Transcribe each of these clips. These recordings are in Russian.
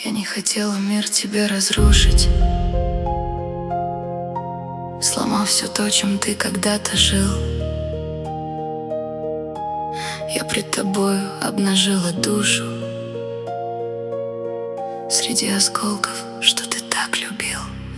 Я не хотела мир тебе разрушить, сломав все то, чем ты когда-то жил. Я пред тобою обнажила душу среди осколков, что ты так любил.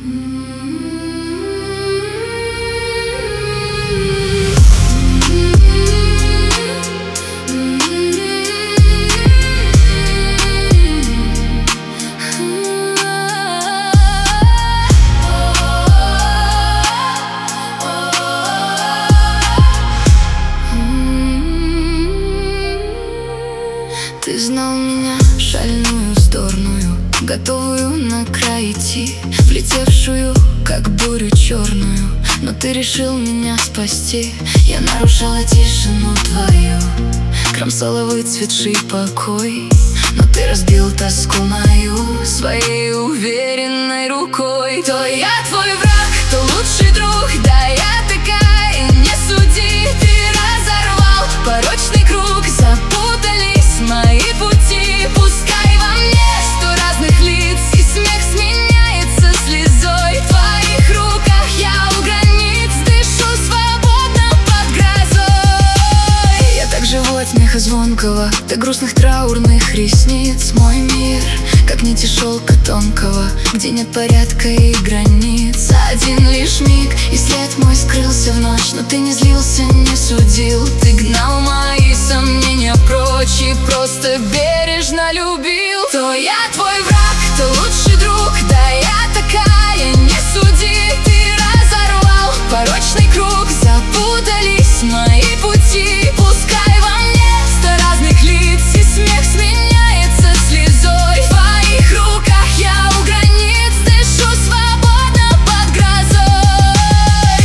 Ты знал меня, шальную, вздорную, готовую на край идти, влетевшую, как бурю черную. Но ты решил меня спасти. Я нарушала тишину твою, кромсала выцветший покой, но ты разбил тоску мою своей уверенной рукой. То я твой враг, то лучший друг, да я такая, не суди. Ты разорвал порочный круг, запутались мои пути. Пускай во мне 100 разных лиц, и смех сменяется слезой. В твоих руках я у границ дышу свободно под грозой. Я так живу от смеха звонкого до грустных траурных ресниц. Мой мир, как нити шелка тонкого, где нет порядка и границ. Один лишь миг, и след мой скрылся в ночь. Но ты не злился, не судил, ты гнал мои сомнения прочь и просто бережно любил. То я твой враг, то лучший друг, да я такая, не суди. Ты разорвал порочный круг, запутались мои пути. Пускай во мне 100 разных лиц, и смех сменяется слезой. В твоих руках я у границ дышу свободно под грозой.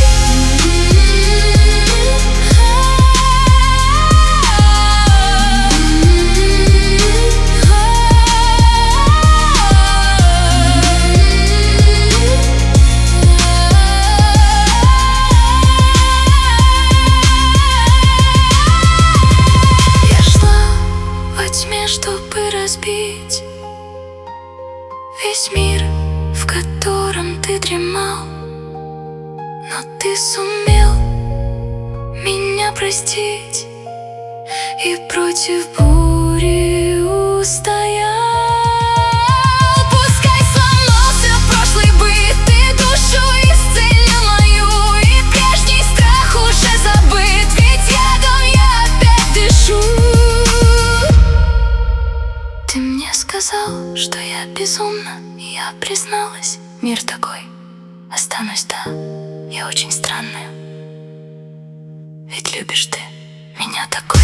Я шла во тьме, чтобы разбить весь мир, в котором ты дремал. Но ты сумел меня простить и против бури устоял. Пускай сломался прошлый быт, ты душу исцелил мою, и прежний страх уже забыт, ведь ядом я опять дышу. Ты мне сказал, что я безумна, и я призналась. Мир такой, останусь, да, я очень странная. Ведь любишь ты меня такой.